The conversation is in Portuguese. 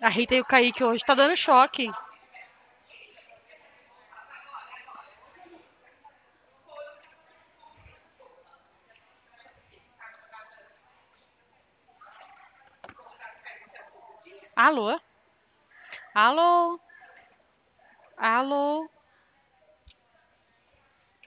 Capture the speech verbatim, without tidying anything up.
A Rita e o Kaique hoje tá dando choque. Alô? Alô? Alô?